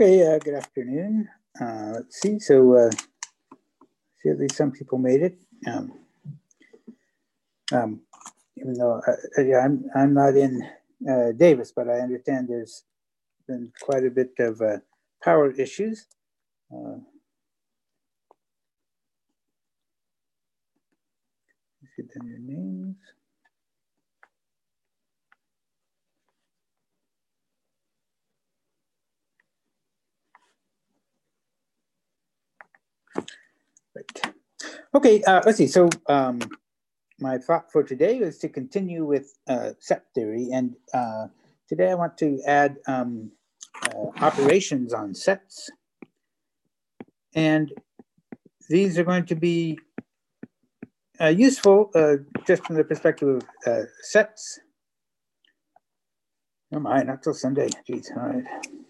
Okay, good afternoon. Let's see. So, see, at least some people made it. Even though yeah, I'm not in Davis, but I understand there's been quite a bit of power issues. Get down your names. Right. Okay, let's see. So my thought for today is to continue with set theory. And today I want to add operations on sets. And these are going to be useful just from the perspective of sets. Oh my, not till Sunday. Geez, all right.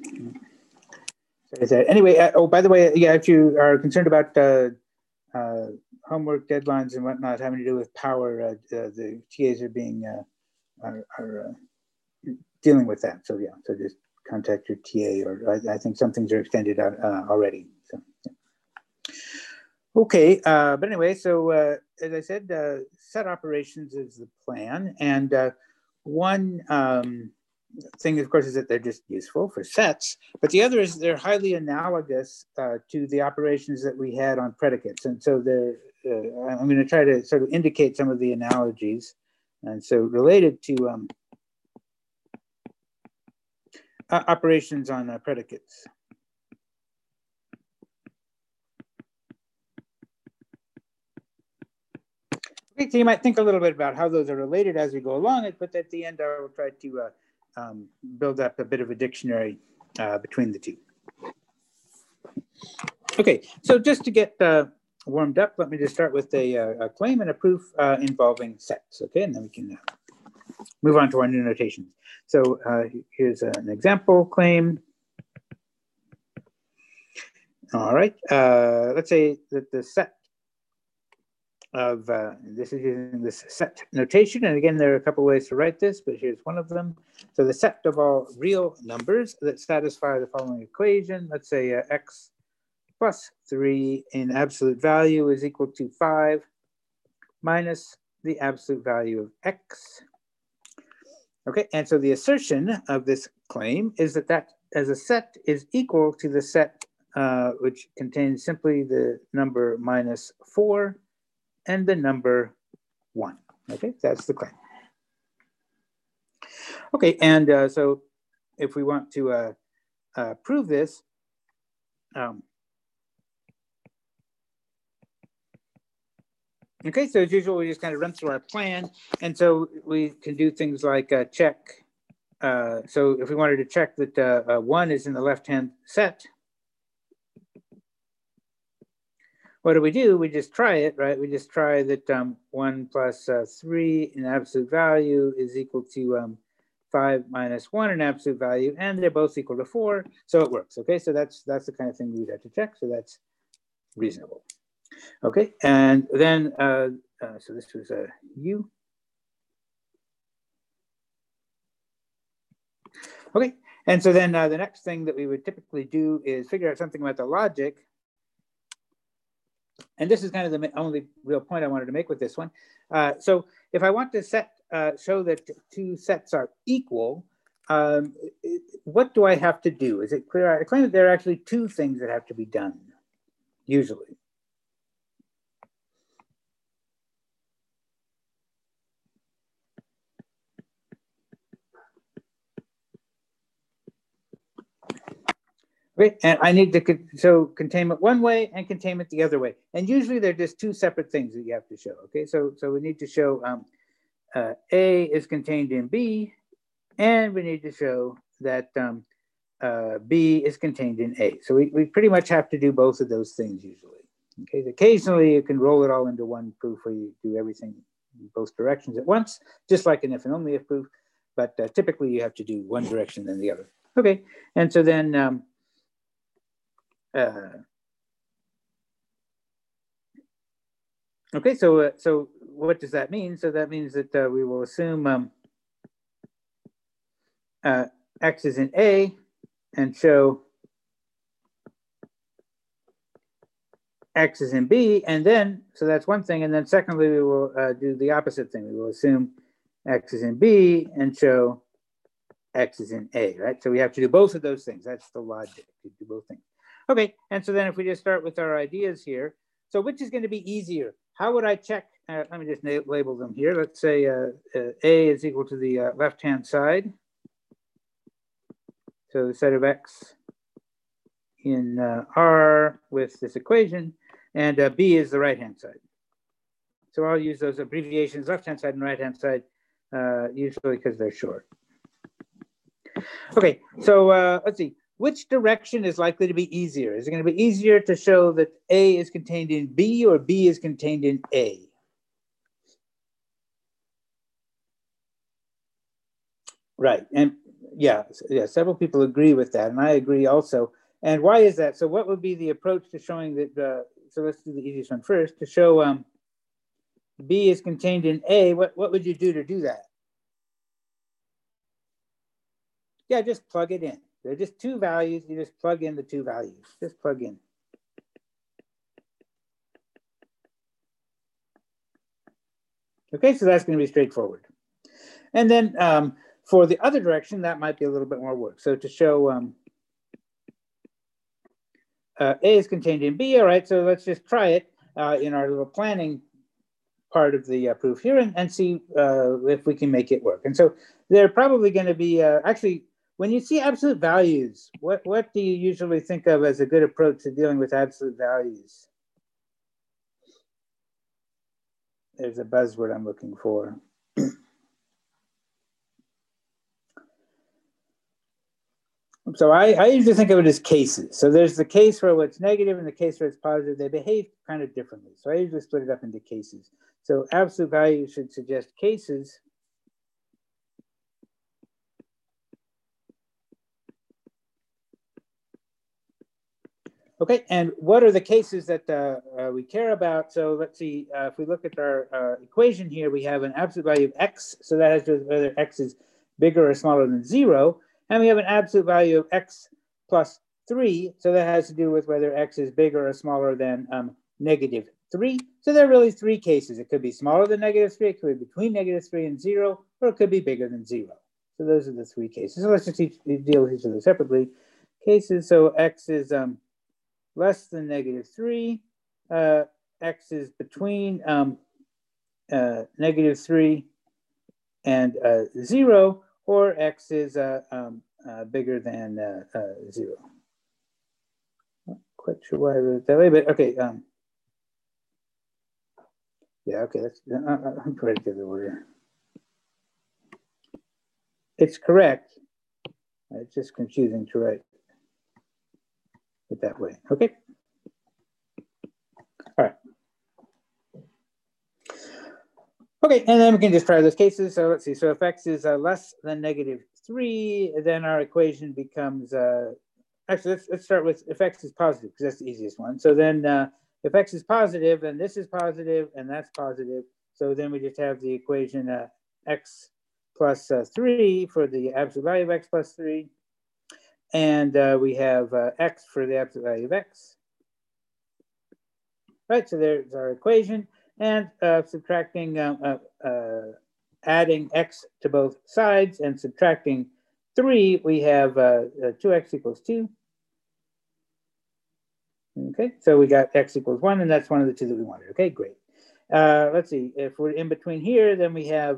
Anyway, oh, by the way, yeah, if you are concerned about homework deadlines and whatnot having to do with power, the TAs are being are dealing with that. So yeah, so just contact your TA, or I think some things are extended out already. So yeah. Okay, but anyway, so as I said, set operations is the plan, and one thing, of course, is that they're just useful for sets, but the other is they're highly analogous to the operations that we had on predicates. And so they're, I'm going to try to sort of indicate some of the analogies. And so related to operations on predicates. Okay, so you might think a little bit about how those are related as we go along it, but at the end I will try to build up a bit of a dictionary between the two. Okay, so just to get warmed up, let me just start with a claim and a proof involving sets, okay? And then we can move on to our new notations. So here's an example claim. All right, let's say that the set of, this is using this set notation. And again, there are a couple ways to write this, but here's one of them. So the set of all real numbers that satisfy the following equation, let's say x plus 3 in absolute value is equal to 5 minus the absolute value of x. Okay, and so the assertion of this claim is that that as a set is equal to the set which contains simply the number minus 4 and the number 1. Okay, that's the claim. Okay, and so if we want to prove this, okay, so as usual, we just kind of run through our plan. And so we can do things like check. So if we wanted to check that 1 is in the left-hand set, what do? We just try it, right? We just try that 1 plus 3 in absolute value is equal to 5 minus 1 in absolute value, and they're both equal to 4, so it works. Okay, so that's the kind of thing we'd have to check, so that's reasonable. Okay, and then, so this was a U. Okay, and so then the next thing that we would typically do is figure out something about the logic. And this is kind of the only real point I wanted to make with this one. So if I want to show that two sets are equal, what do I have to do? Is it clear? I claim that there are actually two things that have to be done, usually. Okay, and I need to show containment one way and containment the other way. And usually they're just two separate things that you have to show. Okay, so we need to show A is contained in B, and we need to show that B is contained in A. So we pretty much have to do both of those things usually. Okay, occasionally you can roll it all into one proof where you do everything in both directions at once, just like an if and only if proof, but typically you have to do one direction then the other. Okay, and so then okay, so what does that mean? So that means that we will assume X is in A and show X is in B, and then, so that's one thing. And then secondly, we will do the opposite thing. We will assume X is in B and show X is in A, right? So we have to do both of those things. That's the logic, to do both things. Okay, and so then if we just start with our ideas here, so which is going to be easier? How would I check? Let me just label them here. Let's say A is equal to the left-hand side. So the set of X in R with this equation, and B is the right-hand side. So I'll use those abbreviations, left-hand side and right-hand side, usually because they're short. Okay, so let's see. Which direction is likely to be easier? Is it going to be easier to show that A is contained in B or B is contained in A? Right, and yeah, several people agree with that, and I agree also. And why is that? So what would be the approach to showing that, so let's do the easiest one first, to show B is contained in A, what would you do to do that? Yeah, just plug it in. They're just two values. You just plug in the two values. Just plug in. Okay, so that's going to be straightforward. And then for the other direction, that might be a little bit more work. So to show A is contained in B, all right, so let's just try it in our little planning part of the proof here and see if we can make it work. And so they're probably going to be, actually, when you see absolute values, what do you usually think of as a good approach to dealing with absolute values? There's a buzzword I'm looking for. So I usually think of it as cases. So there's the case where it's negative and the case where it's positive. They behave kind of differently. So I usually split it up into cases. So absolute value should suggest cases. Okay, and what are the cases that we care about? So let's see, if we look at our equation here, we have an absolute value of X. So that has to do with whether X is bigger or smaller than 0. And we have an absolute value of X plus 3. So that has to do with whether X is bigger or smaller than negative 3. So there are really three cases. It could be smaller than negative 3, it could be between negative 3 and 0, or it could be bigger than 0. So those are the three cases. So let's just deal with each of those separately. Cases, so X is less than negative 3, X is between negative 3 and 0, or X is bigger than 0. Not quite sure why I wrote it that way, but okay. Yeah, okay, that's I'm correct in the order. It's correct. It's just confusing to write it that way. Okay. All right. Okay, and then we can just try those cases. So let's see. So if X is less than negative 3, then our equation becomes, actually, let's start with if X is positive, because that's the easiest one. So then if X is positive, then this is positive, and that's positive. So then we just have the equation X plus 3 for the absolute value of X plus 3. And we have X for the absolute value of X. Right, so there's our equation. And subtracting, adding X to both sides and subtracting 3, we have 2X equals 2. Okay, so we got X equals 1, and that's one of the two that we wanted. Okay, great. Let's see, if we're in between here, then we have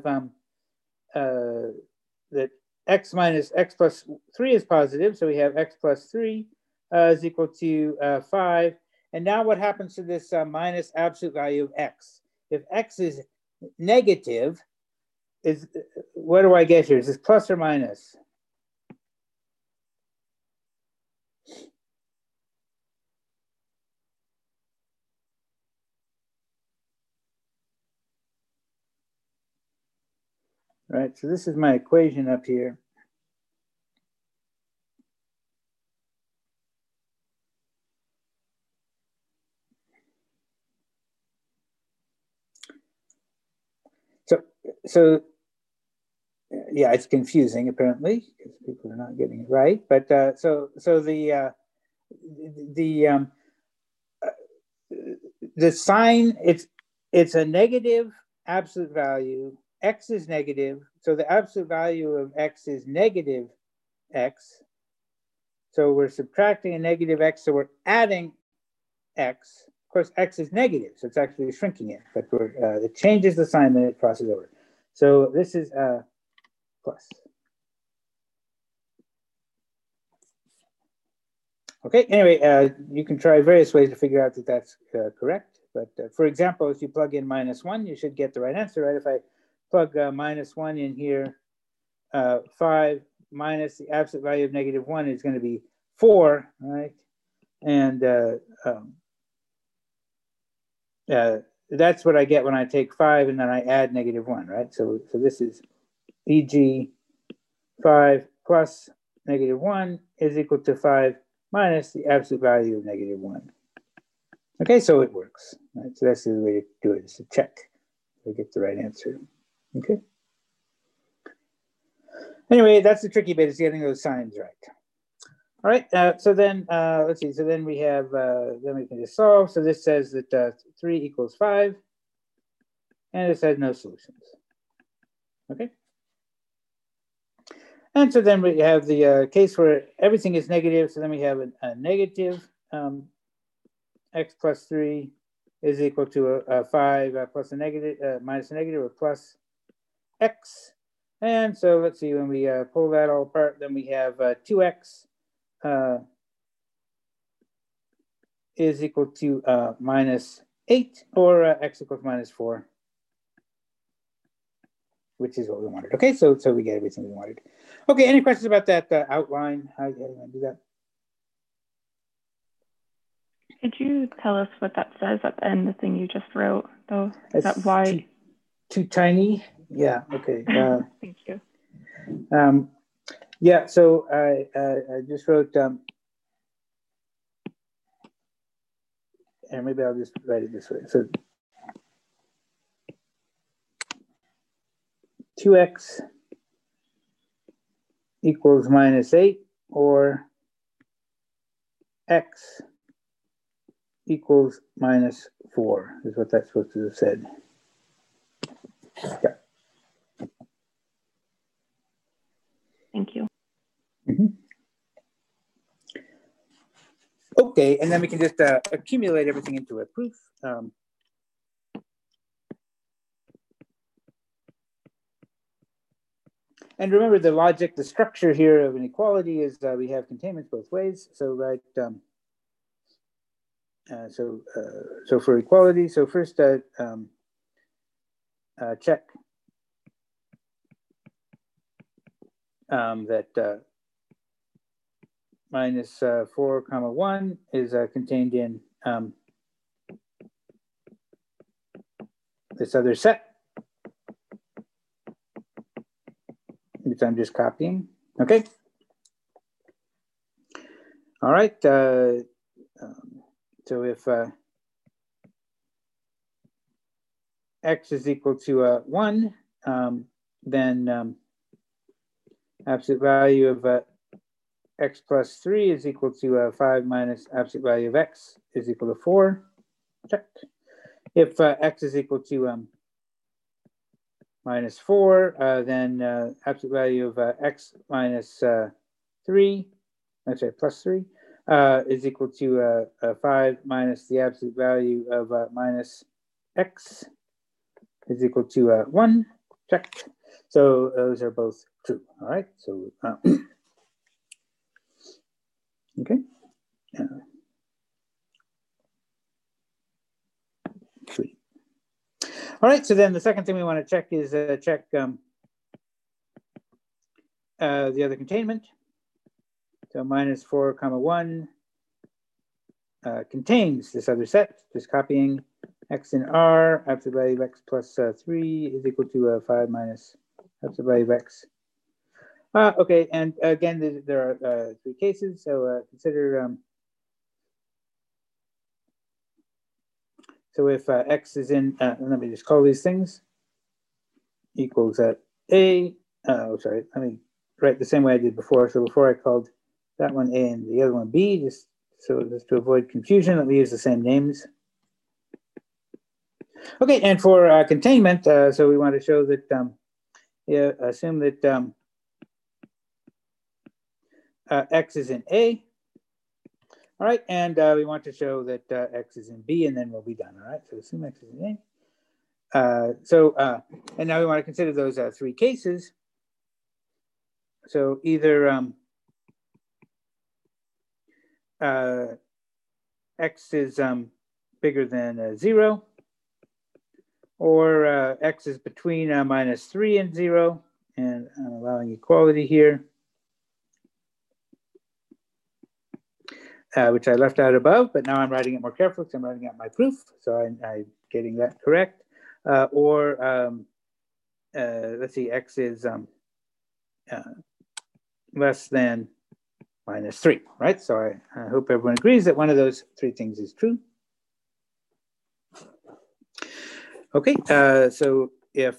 that X minus X plus 3 is positive, so we have X plus 3 is equal to 5. And now what happens to this minus absolute value of X? If X is negative, what do I get here? Is this plus or minus? Right, so this is my equation up here. So yeah, it's confusing apparently because people are not getting it right. But so the the sign, it's a negative absolute value. X is negative, so the absolute value of X is negative X. So we're subtracting a negative X, so we're adding X. Of course, X is negative, so it's actually shrinking it, but it changes the sign, then it crosses over. So this is plus. Okay, anyway, you can try various ways to figure out that that's correct. But for example, if you plug in -1, you should get the right answer, right? If I plug -1 in here, 5 minus the absolute value of -1 is going to be 4, right? And that's what I get when I take 5 and then I add -1, right? So this is e.g. 5 plus -1 is equal to 5 minus the absolute value of -1. Okay, so it works. Right? So that's the way to do it, is to check to get the right answer. Okay. Anyway, that's the tricky bit, is getting those signs right. All right, so then let's see. So then we have, then we can just solve. So this says that 3 equals 5, and it says no solutions. Okay. And so then we have the case where everything is negative. So then we have a negative x plus 3 is equal to a 5 plus a negative, minus a negative, or plus x. And so let's see, when we pull that all apart, then we have 2x is equal to -8, or x equals -4, which is what we wanted. Okay, so we get everything we wanted. Okay, any questions about that outline? How do you want to do that? Could you tell us what that says at the end, the thing you just wrote, though? Is that why? Too tiny? Yeah, okay. Thank you. Yeah, so I just wrote, and maybe I'll just write it this way. So 2x equals -8, or x equals -4 is what that's supposed to have said. Yeah. Thank you. Mm-hmm. Okay, and then we can just accumulate everything into a proof. And remember the logic, the structure here of an equality is we have containments both ways. So right, so for equality, so first check that -4, 1 is contained in this other set, which I'm just copying. Okay. All right. So if x is equal to 1, then absolute value of x plus 3 is equal to 5 minus absolute value of x is equal to 4. Check. If x is equal to -4, then absolute value of x minus 3, I'm sorry, plus 3, is equal to 5 minus the absolute value of minus x is equal to 1. Check. So those are both true. All right. So okay. Sweet. All right. So then the second thing we want to check is check the other containment. So -4, 1 contains this other set. Just copying x in R, absolute value of x plus 3 is equal to 5 minus absolute value of x. Okay, and again, there are 3 cases. So consider, so if x is in, let me just call these things, equals A, sorry, let me write the same way I did before. So before I called that one A and the other one B, just to avoid confusion, let me use the same names. Okay, and for containment, so we want to show that, assume that X is in A. All right, and we want to show that X is in B, and then we'll be done. All right, so assume X is in A. And now we want to consider those three cases. So either X is bigger than 0, or X is between -3 and 0, and I'm allowing equality here, which I left out above, but now I'm writing it more carefully because I'm writing out my proof, so I'm getting that correct. Let's see, X is less than -3, right? So I hope everyone agrees that one of those three things is true. Okay, so if,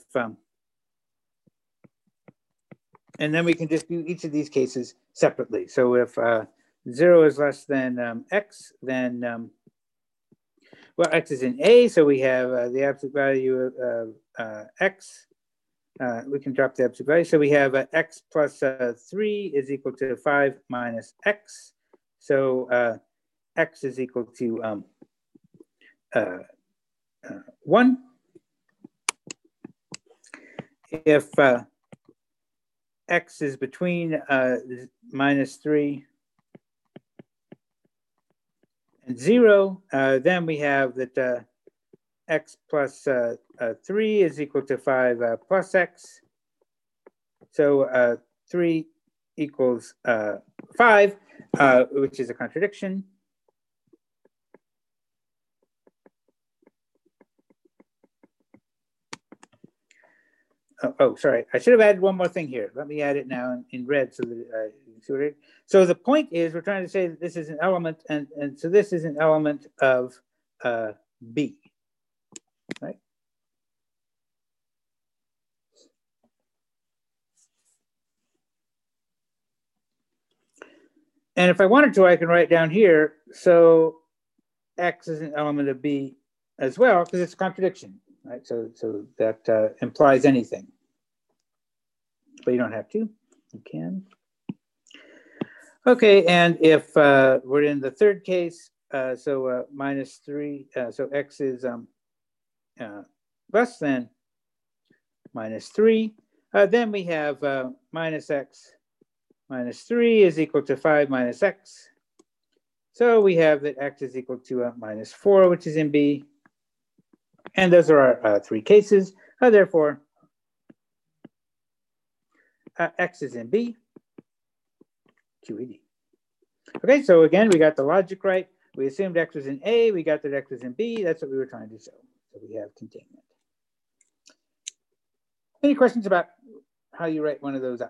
and then we can just do each of these cases separately. So if 0 is less than X, then, well, X is in A, so we have the absolute value of X. We can drop the absolute value. So we have X plus 3 is equal to 5 minus X. So X is equal to 1. If X is between -3 and 0, then we have that X plus 3 is equal to 5 plus X. So 3 equals 5, which is a contradiction. Oh, sorry. I should have added one more thing here. Let me add it now in red so that you can see what it is. So the point is we're trying to say that this is an element, and so this is an element of B, right? And if I wanted to, I can write down here, so X is an element of B as well, because it's a contradiction, right? So that implies anything. But you don't have to, you can. Okay, and if we're in the third case, so -3, so X is less than -3, then we have minus X minus 3 is equal to 5 minus X. So we have that X is equal to -4, which is in B. And those are our three cases. Therefore, X is in B, QED. Okay, so again, we got the logic right. We assumed X was in A. We got that X was in B. That's what we were trying to show. So we have containment. Any questions about how you write one of those up?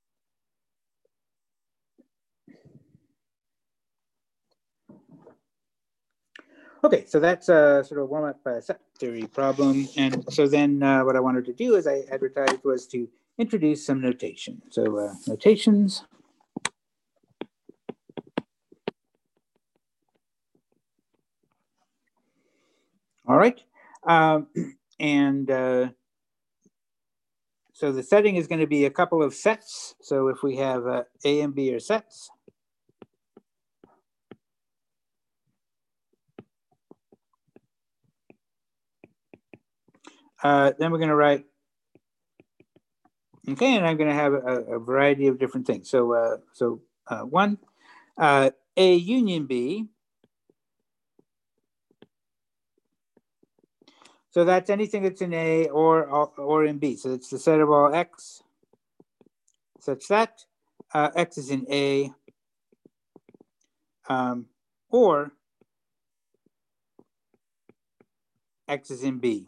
Okay, so that's sort of warm-up set theory problem. And so then what I wanted to do, as I advertised, was to introduce some notation. So notations. All right. So the setting is going to be a couple of sets. So if we have A and B are sets. Then we're going to write, okay, and I'm going to have a variety of different things. So one, A union B. So that's anything that's in A or in B. So it's the set of all X such that X is in A or X is in B.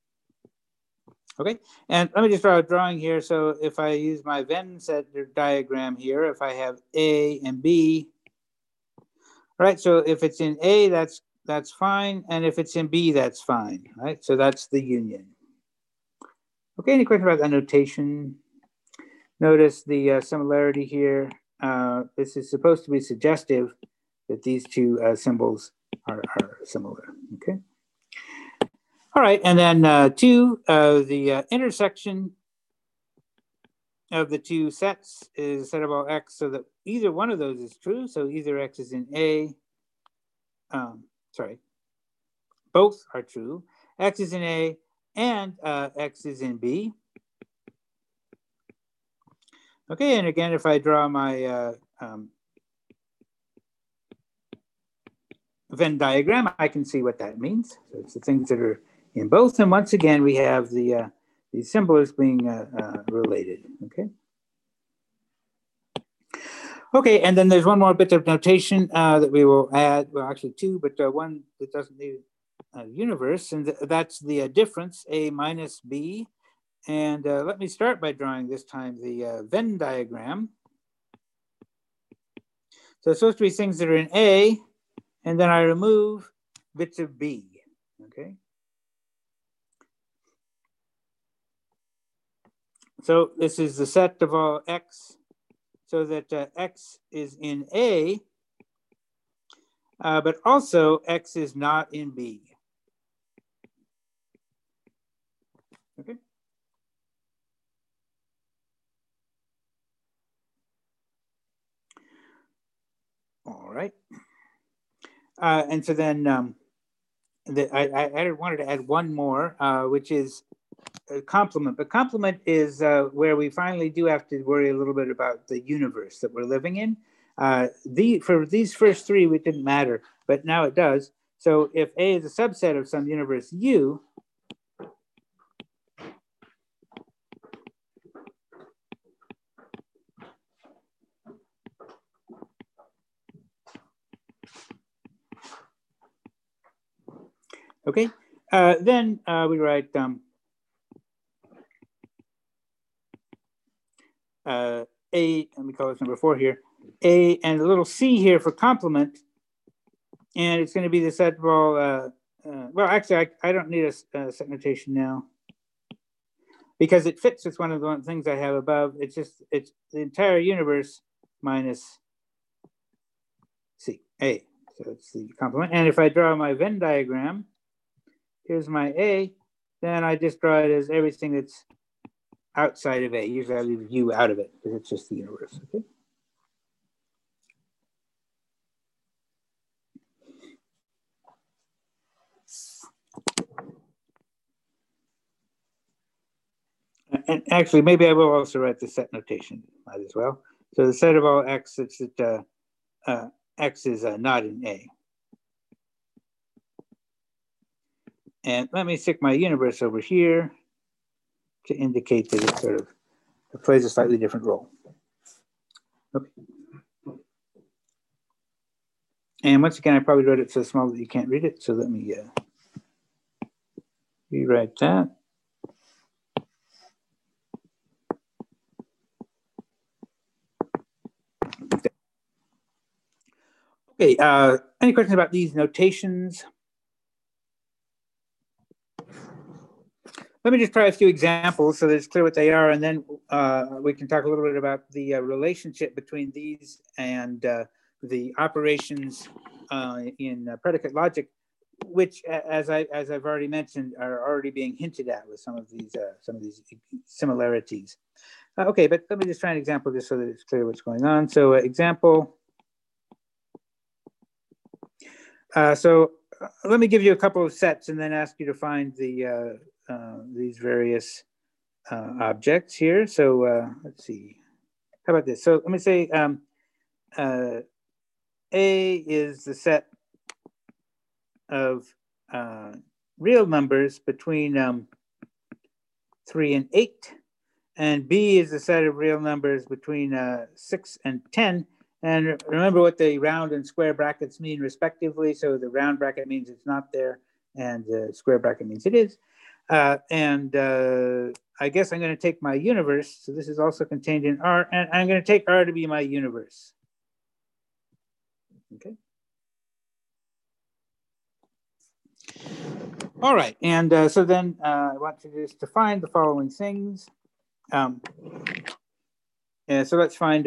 Okay, and let me just draw a drawing here. So if I use my Venn set diagram here, if I have A and B, all right, so if it's in A, that's fine. And if it's in B, that's fine, right? So that's the union. Okay, any question about that notation? Notice the similarity here. This is supposed to be suggestive that these two symbols are similar, okay? All right, and then two, the intersection of the two sets is a set of all x, so that either one of those is true. So either x is in A, both are true. X is in A and x is in B. Okay, and again, if I draw my Venn diagram, I can see what that means. So it's the things that are in both. And once again, we have the symbols being related, okay? Okay, and then there's one more bit of notation that we will add, well, actually two, but one that doesn't need a universe, and that's the difference, A minus B. And let me start by drawing this time the Venn diagram. So it's supposed to be things that are in A, and then I remove bits of B, okay? So this is the set of all x, so that x is in A, but also x is not in B. Okay. All right. And so then I wanted to add one more, which is a complement. But complement is where we finally do have to worry a little bit about the universe that we're living in. For these first three, it didn't matter, but now it does. So if A is a subset of some universe U, okay, then we write A, let me call this number 4 here, A and a little C here for complement, and it's going to be the set of all, well, actually, I don't need a set notation now because it fits with one of the things I have above. It's just, it's the entire universe minus C, A. So it's the complement. And if I draw my Venn diagram, here's my A, then I just draw it as everything that's outside of A. Usually I leave U out of it because it's just the universe, okay? And actually, maybe I will also write the set notation, might as well. So the set of all x, it's that x is not in A. And let me stick my universe over here to indicate that it sort of plays a slightly different role. Okay. And once again, I probably wrote it so small that you can't read it. So let me rewrite that. Okay, any questions about these notations? Let me just try a few examples so that it's clear what they are, and then we can talk a little bit about the relationship between these and the operations in predicate logic, which, as I've already mentioned, are already being hinted at with some of these similarities. Okay, but let me just try an example just so that it's clear what's going on. So example. So let me give you a couple of sets and then ask you to find the these various objects here. So let's see. How about this? So let me say A is the set of real numbers between 3 and 8, and B is the set of real numbers between 6 and 10. And remember what the round and square brackets mean respectively. So the round bracket means it's not there, and the square bracket means it is. I guess I'm going to take my universe. So this is also contained in R, and I'm going to take R to be my universe. Okay. All right, and so then I want to just define the following things. So let's find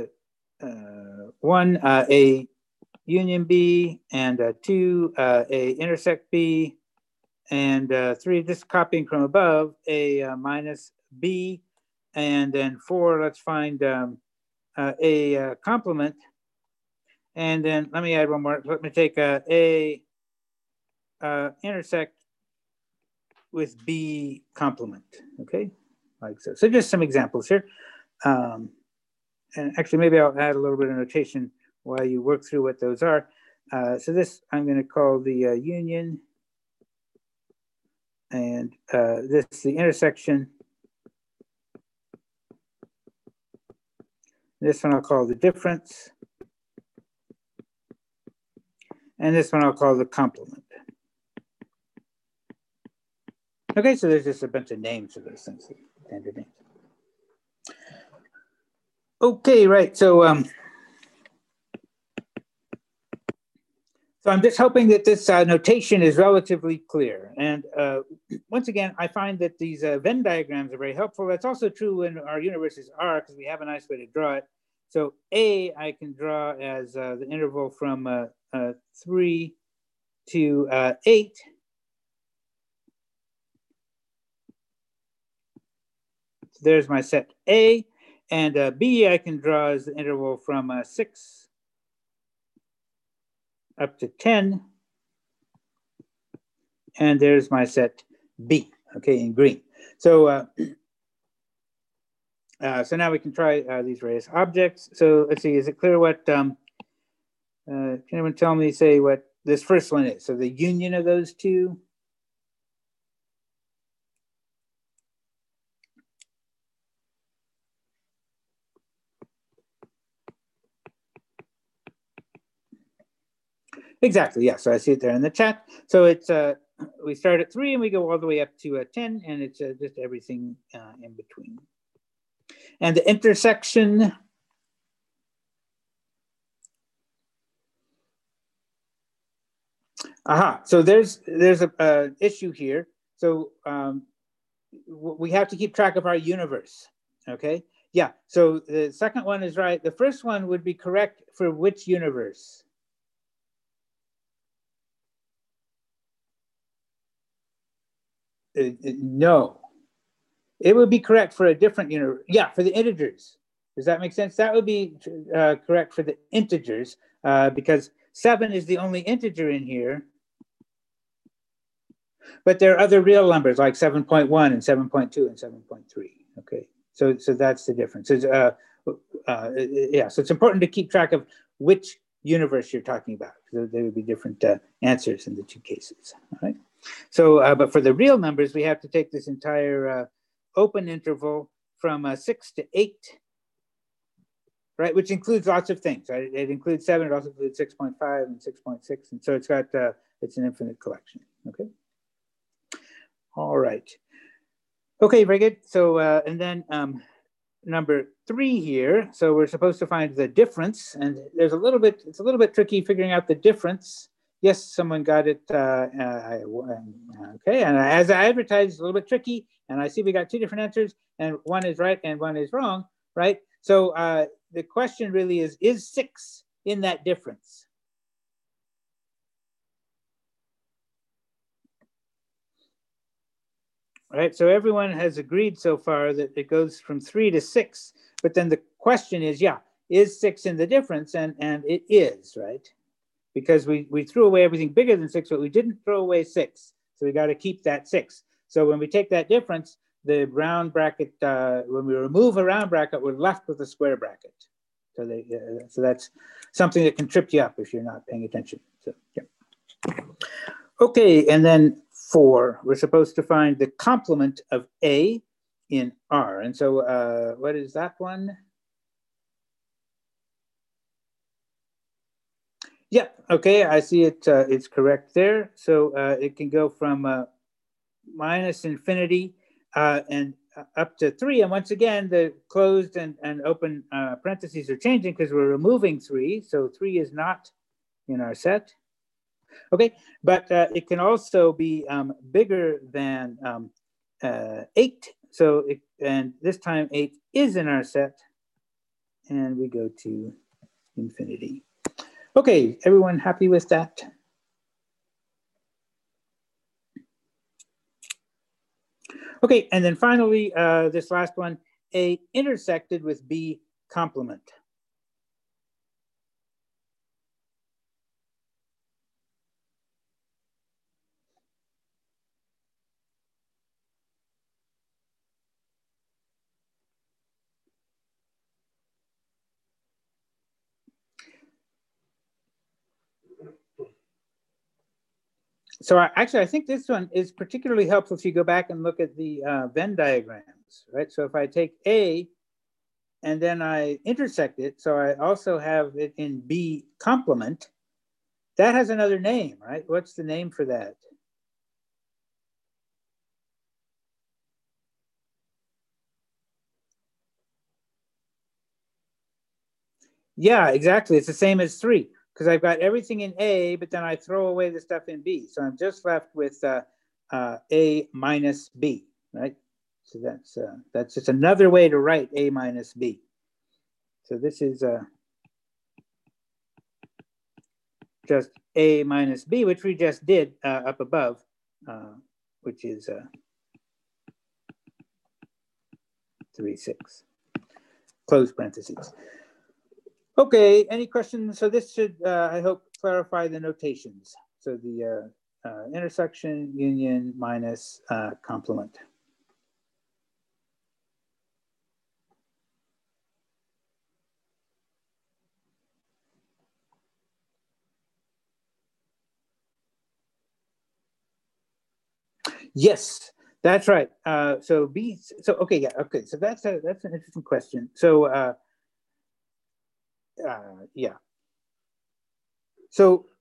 one, A union B, and two, A intersect B, and 3, just copying from above, A minus B, and then 4, let's find a complement. And then let me add one more. Let me take A intersect with B complement, okay? Like so. So just some examples here. And actually, maybe I'll add a little bit of notation while you work through what those are. So this I'm going to call the union, and this the intersection. This one I'll call the difference. And this one I'll call the complement. Okay, so there's just a bunch of names for those things, standard names. Okay, right, so I'm just hoping that this notation is relatively clear. And once again, I find that these Venn diagrams are very helpful. That's also true when our universe is R, because we have a nice way to draw it. So A, I can draw as the interval from 3 to 8. So there's my set A. And B, I can draw as the interval from 6 up to 10. And there's my set B, okay, in green. So so now we can try these various objects. So let's see, is it clear what, can anyone tell me, say what this first one is? So the union of those two. Exactly, yeah, so I see it there in the chat. So it's, we start at 3 and we go all the way up to 10, and it's just everything in between. And the intersection, so there's a issue here. So we have to keep track of our universe, okay? Yeah, so the second one is right. The first one would be correct for which universe? No, it would be correct for a different universe. Yeah, for the integers. Does that make sense? That would be correct for the integers because 7 is the only integer in here. But there are other real numbers like 7.1 and 7.2 and 7.3. Okay, so that's the difference. Yeah, so it's important to keep track of which universe you're talking about. So there would be different answers in the two cases. All right. So, but for the real numbers, we have to take this entire open interval from 6 to 8, right? Which includes lots of things. Right? It includes 7. It also includes 6.5 and 6.6, and so it's got it's an infinite collection. Okay. All right. Okay, very good. So, and then number 3 here. So we're supposed to find the difference, and there's it's a little bit tricky figuring out the difference. Yes, someone got it. Okay, and as I advertised, it's a little bit tricky, and I see we got 2 different answers, and one is right and one is wrong, right? So the question really is 6 in that difference? Right, so everyone has agreed so far that it goes from 3 to 6, but then the question is, yeah, is 6 in the difference? And it is, right? Because we threw away everything bigger than 6, but we didn't throw away 6. So we got to keep that 6. So when we take that difference, the round bracket, when we remove a round bracket, we're left with a square bracket. So so that's something that can trip you up if you're not paying attention. So yeah. Okay, and then 4, we're supposed to find the complement of A in R. And so what is that one? Yeah, okay, I see it. It's correct there. So it can go from minus infinity and up to 3. And once again, the closed and open parentheses are changing because we're removing 3. So 3 is not in our set. Okay, but it can also be bigger than 8. So, and this time 8 is in our set, and we go to infinity. Okay, everyone happy with that? Okay, and then finally, this last one, A intersected with B complement. So actually, I think this one is particularly helpful if you go back and look at the Venn diagrams, right? So if I take A and then I intersect it, so I also have it in B complement, that has another name, right? What's the name for that? Yeah, exactly. It's the same as 3, because I've got everything in A, but then I throw away the stuff in B. So I'm just left with A minus B, right? So that's just another way to write A minus B. So this is just A minus B, which we just did up above, which is 3, 6, close parentheses. Okay, any questions? So this should, I hope, clarify the notations. So the intersection, union, minus, complement. Yes, that's right. So B, so okay, yeah, okay. So that's an interesting question. So yeah. So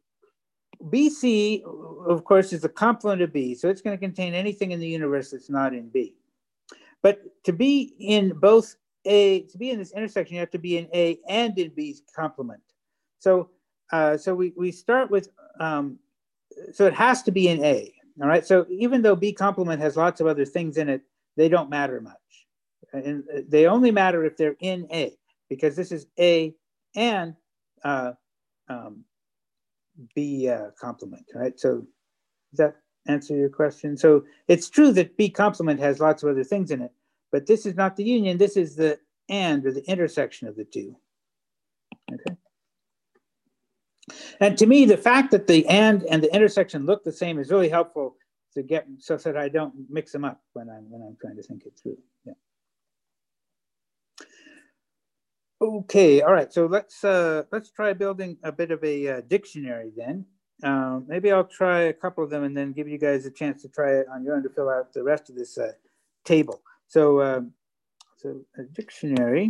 BC, of course, is the complement of B. So it's going to contain anything in the universe that's not in B. But to be in both A, to be in this intersection, you have to be in A and in B's complement. So so we start with, so it has to be in A. All right. So even though B complement has lots of other things in it, they don't matter much. And they only matter if they're in A, because this is A and B complement, right? So does that answer your question? So it's true that B complement has lots of other things in it, but this is not the union. This is the and, or the intersection of the two. Okay. And to me, the fact that the and the intersection look the same is really helpful to get, so that I don't mix them up when I'm trying to think it through. Yeah. Okay. All right. So let's try building a bit of a dictionary then. Maybe I'll try a couple of them and then give you guys a chance to try it on your own to fill out the rest of this table. So, so a dictionary.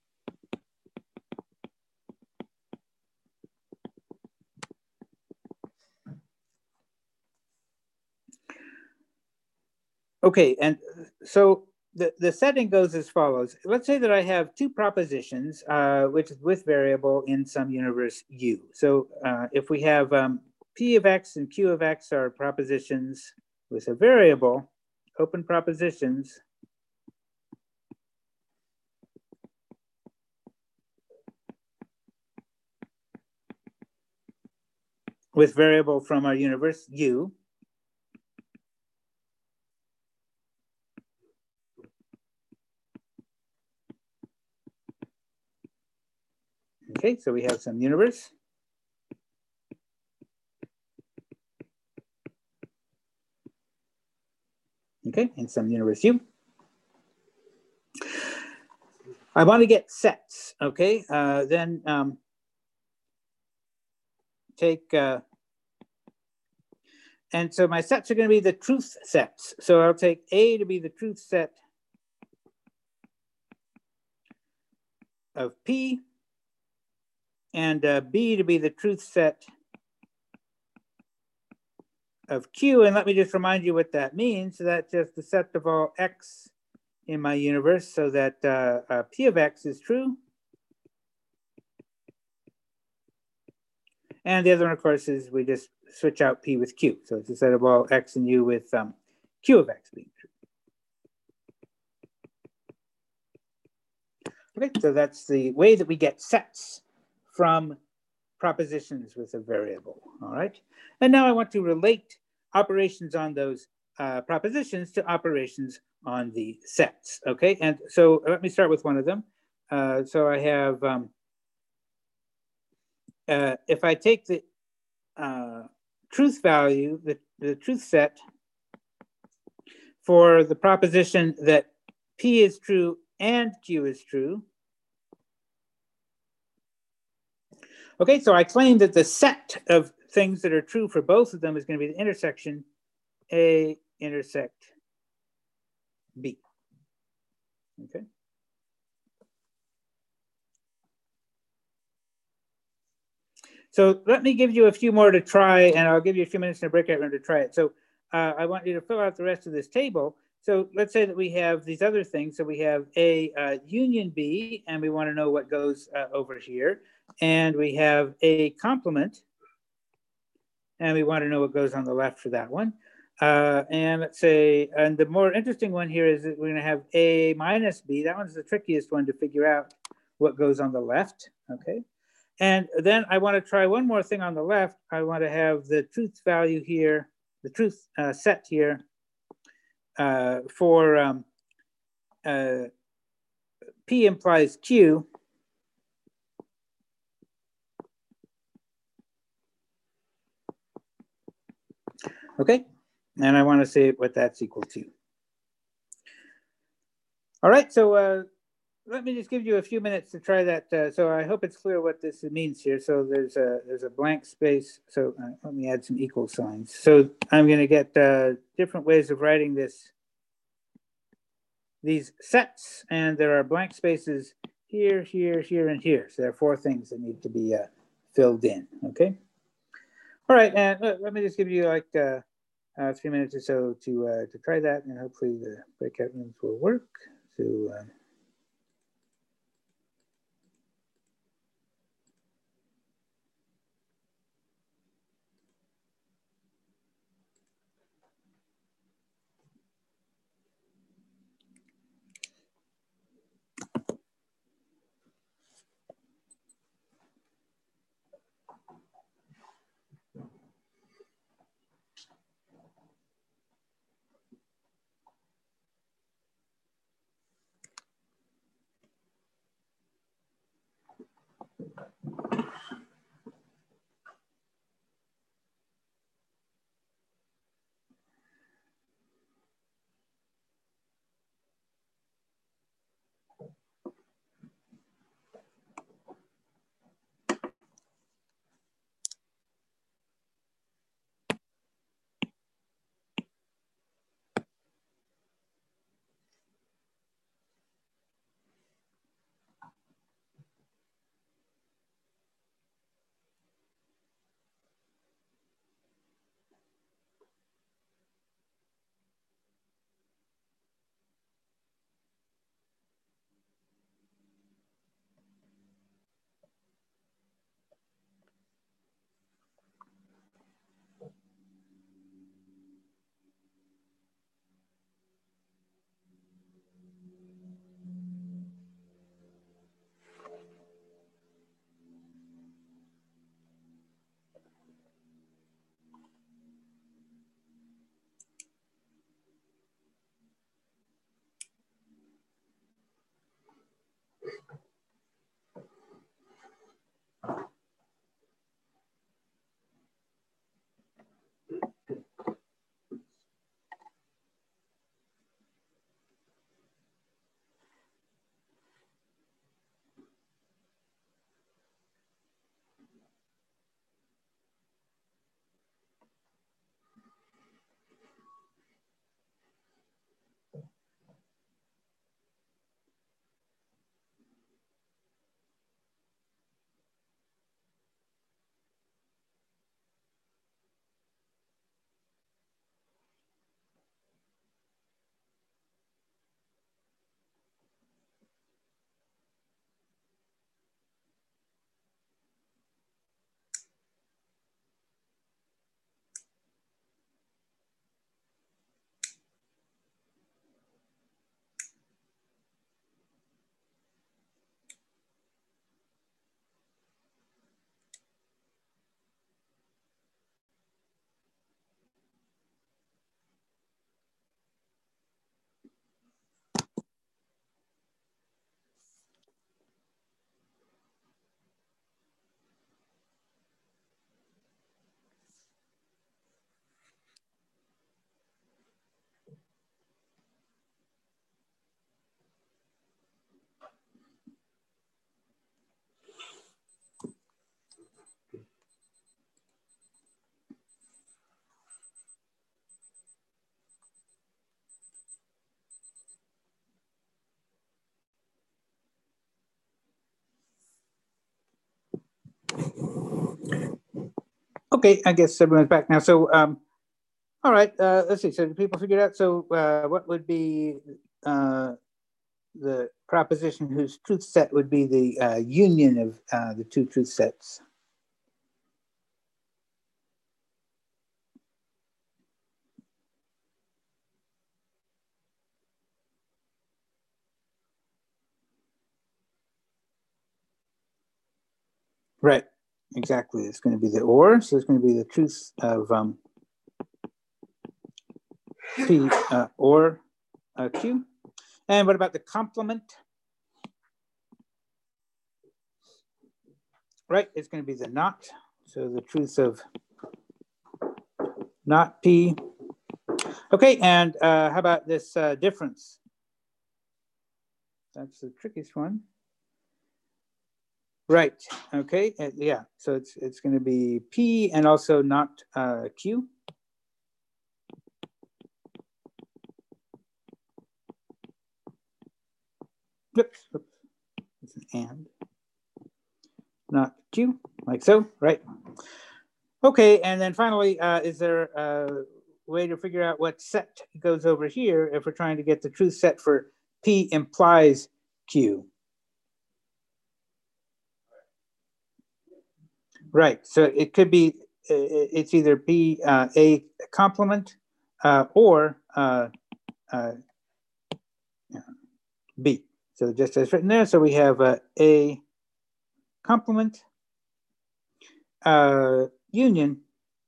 Okay, and so the setting goes as follows. Let's say that I have two propositions, which is with variable in some universe U. So if we have P of X and Q of X are propositions with a variable, open propositions, with variable from our universe U. Okay, so we have some universe. Okay, and some universe U. I want to get sets, okay? Then take, and so my sets are going to be the truth sets. So I'll take A to be the truth set of P, and B to be the truth set of Q. And let me just remind you what that means. So that's just the set of all X in my universe, so that P of X is true. And the other one, of course, is we just switch out P with Q. So it's a set of all X and U with Q of X being true. Okay, so that's the way that we get sets from propositions with a variable, all right? And now I want to relate operations on those propositions to operations on the sets. Okay, and so let me start with one of them. So I have, if I take the truth value, the truth set for the proposition that P is true and Q is true. Okay, so I claim that the set of things that are true for both of them is going to be the intersection A intersect B. Okay. So let me give you a few more to try, and I'll give you a few minutes in a breakout room to try it. So I want you to fill out the rest of this table. So let's say that we have these other things. So we have A union B, and we want to know what goes over here. And we have A complement, and we want to know what goes on the left for that one. And let's say, and the more interesting one here is that we're going to have A minus B. That one's the trickiest one to figure out what goes on the left. Okay. And then I want to try one more thing on the left. I want to have the truth value here, the truth set here for P implies Q. Okay, and I want to say what that's equal to. All right, so let me just give you a few minutes to try that. So I hope it's clear what this means here. So there's a blank space. So let me add some equal signs. So I'm going to get different ways of writing these sets, and there are blank spaces here, here, here, and here. So there are 4 things that need to be filled in. Okay. All right, and let me just give you like 3 minutes or so to try that, and hopefully the breakout rooms will work. So. Okay, I guess everyone's back now. So, all right, let's see. So people figured out, so what would be the proposition whose truth set would be the union of the two truth sets? Right, exactly. It's going to be the or, so it's going to be the truth of P or Q. And what about the complement? Right, it's going to be the not. So the truth of not P. Okay, and how about this difference? That's the trickiest one. Right, okay, yeah, so it's going to be P and also not Q. Oops, it's an and, not Q, like so, right? Okay, and then finally, is there a way to figure out what set goes over here if we're trying to get the truth set for P implies Q? Right, so it could be, it's either P a complement or B. So just as written there, so we have a complement union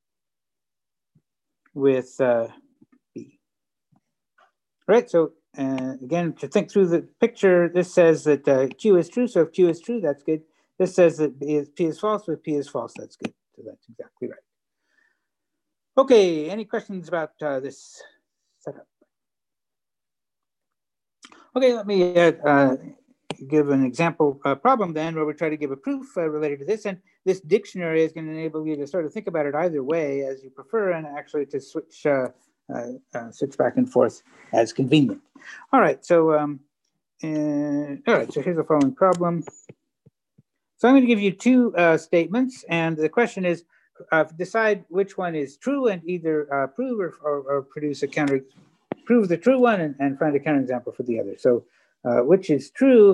with B. Right, so again, to think through the picture, this says that Q is true, so if Q is true, that's good. This says that P is false, but P is false, that's good. So that's exactly right. Okay, any questions about this setup? Okay, let me give an example problem then where we try to give a proof related to this. And this dictionary is going to enable you to sort of think about it either way as you prefer and actually to switch back and forth as convenient. All right, so all right, so here's the following problem. So I'm going to give you two statements, and the question is decide which one is true and either prove or produce a counter, prove the true one and find a counterexample for the other. So which is true,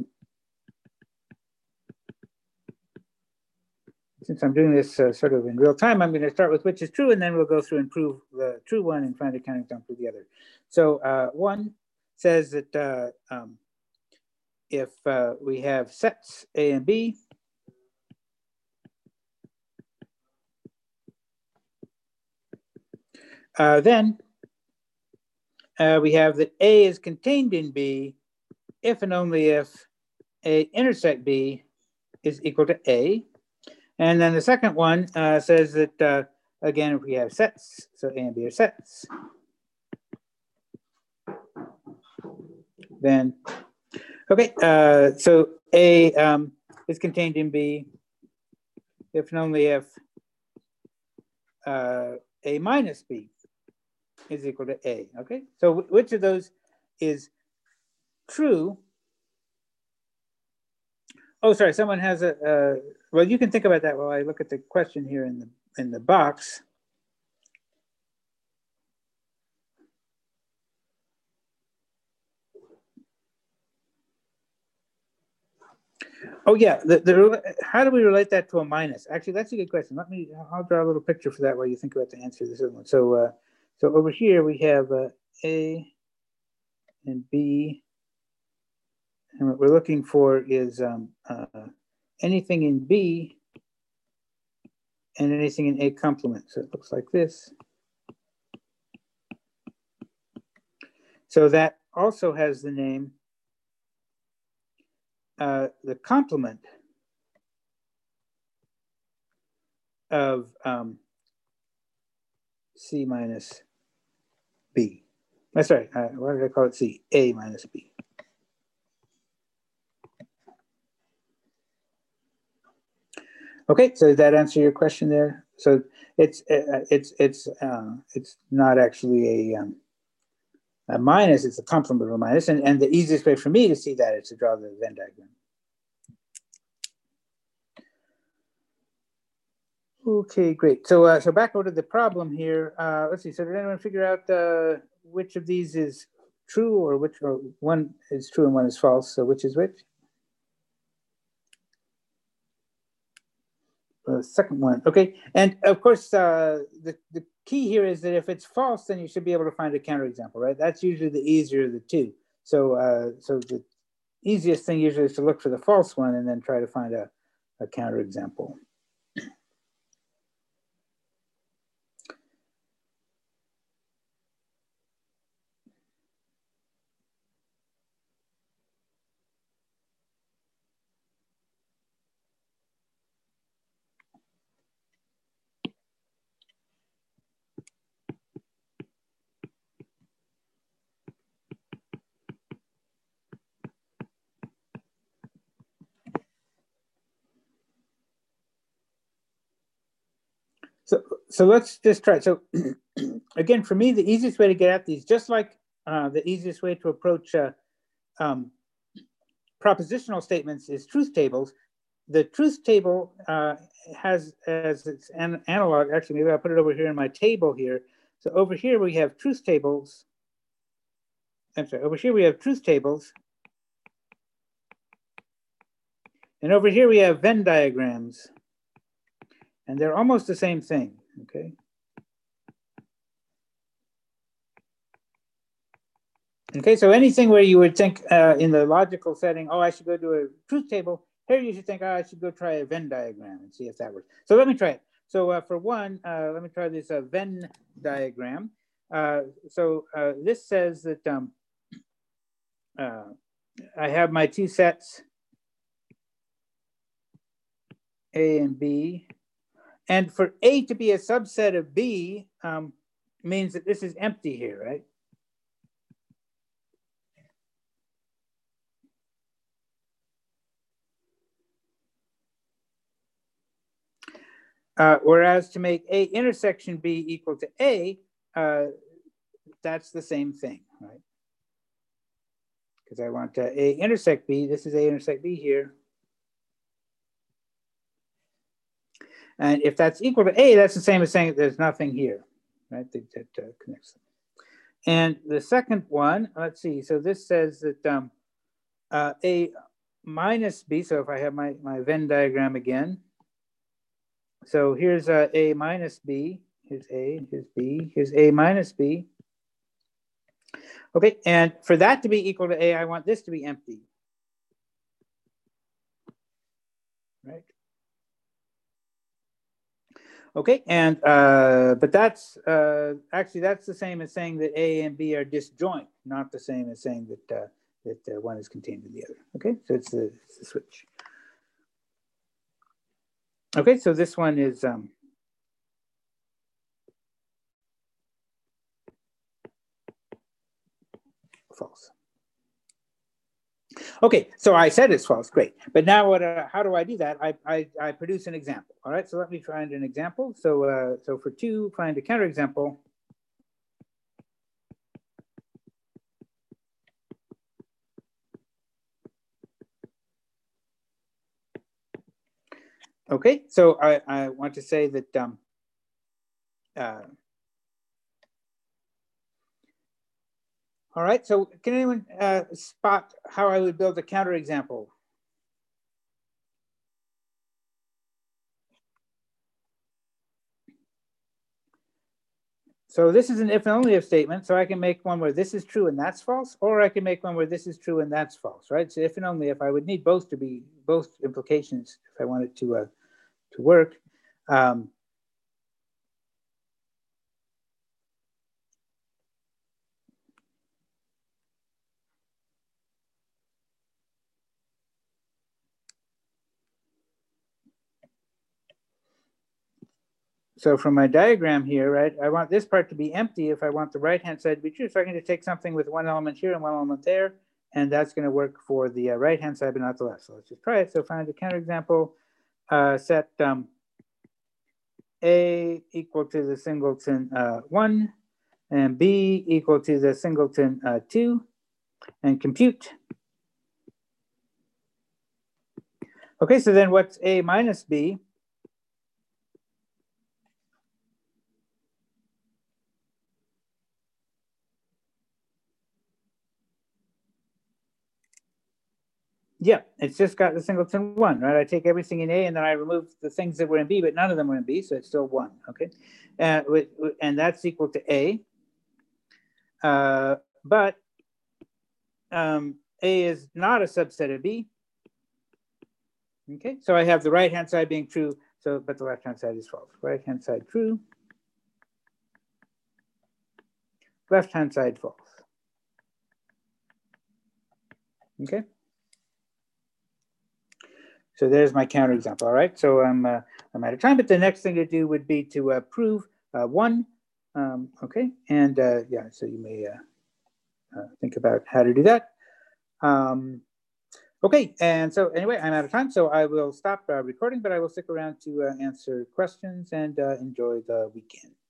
since I'm doing this sort of in real time, I'm going to start with which is true, and then we'll go through and prove the true one and find a counterexample for the other. So one says that if we have sets A and B, then we have that A is contained in B if and only if A intersect B is equal to A. And then the second one says that, again, if we have sets, so A and B are sets, then, okay, so A is contained in B if and only if A minus B is equal to A, okay? So which of those is true? Oh, sorry, someone has well, you can think about that while I look at the question here in the box. Oh yeah, how do we relate that to a minus? Actually, that's a good question. I'll draw a little picture for that while you think about the answer to this other one. So over here we have A and B, and what we're looking for is anything in B and anything in A complement. So it looks like this. So that also has the name the complement of C minus B. That's right. Why did I call it C? A minus B. Okay, so did that answer your question there? So it's not actually a minus; it's a complement of a minus, and the easiest way for me to see that is to draw the Venn diagram. Okay, great. So so back over to the problem here. Let's see. So did anyone figure out which of these is true, or which, or one is true and one is false? So which is which? The second one. Okay. And of course, the key here is that if it's false, then you should be able to find a counterexample, right? That's usually the easier of the two. So so the easiest thing usually is to look for the false one and then try to find a counterexample. So let's just try. So again, for me, the easiest way to get at these, just like the easiest way to approach propositional statements is truth tables. The truth table has as its analog, actually, maybe I'll put it over here in my table here. So over here we have truth tables. I'm sorry, over here we have truth tables. And over here we have Venn diagrams. And they're almost the same thing, okay? Okay, so anything where you would think in the logical setting, oh, I should go do a truth table, here you should think, oh, I should go try a Venn diagram and see if that works. So let me try it. So for one, let me try this Venn diagram. This says that I have my two sets, A and B. And for A to be a subset of B means that this is empty here, right? Whereas to make A intersection B equal to A, that's the same thing, right? Because I want A intersect B. This is A intersect B here. And if that's equal to A, that's the same as saying that there's nothing here, right? That connects them. And the second one, let's see. So this says that A minus B. So if I have my Venn diagram again. So here's A minus B. Here's A, here's B, here's A minus B. Okay, and for that to be equal to A, I want this to be empty. Right? Okay, and but that's actually that's the same as saying that A and B are disjoint, not the same as saying that that one is contained in the other. Okay, so it's the switch. Okay, so this one is false. Okay, so I said it's false, great. But now what? How do I do that? I produce an example. All right, so let me find an example. So so for 2, find a counterexample. Okay, so I want to say that all right, so can anyone spot how I would build a counterexample? So this is an if and only if statement, so I can make one where this is true and that's false, or I can make one where this is true and that's false, right? So if and only if, I would need both to be, both implications if I wanted to work. So from my diagram here, right, I want this part to be empty if I want the right-hand side to be true. So I can just take something with one element here and one element there, and that's going to work for the right-hand side, but not the left. So let's just try it. So find a counterexample, set A equal to the singleton 1, and B equal to the singleton 2, and compute. Okay, so then what's A minus B? Yeah, it's just got the singleton 1, right? I take everything in A and then I remove the things that were in B, but none of them were in B, so it's still 1, okay? And that's equal to A. But A is not a subset of B. Okay, so I have the right-hand side being true, so but the left-hand side is false. Right-hand side true, left-hand side false. Okay. So there's my counterexample. All right. So I'm out of time, but the next thing to do would be to prove 1. Okay. And yeah, so you may think about how to do that. Okay. And so anyway, I'm out of time, so I will stop recording, but I will stick around to answer questions and enjoy the weekend.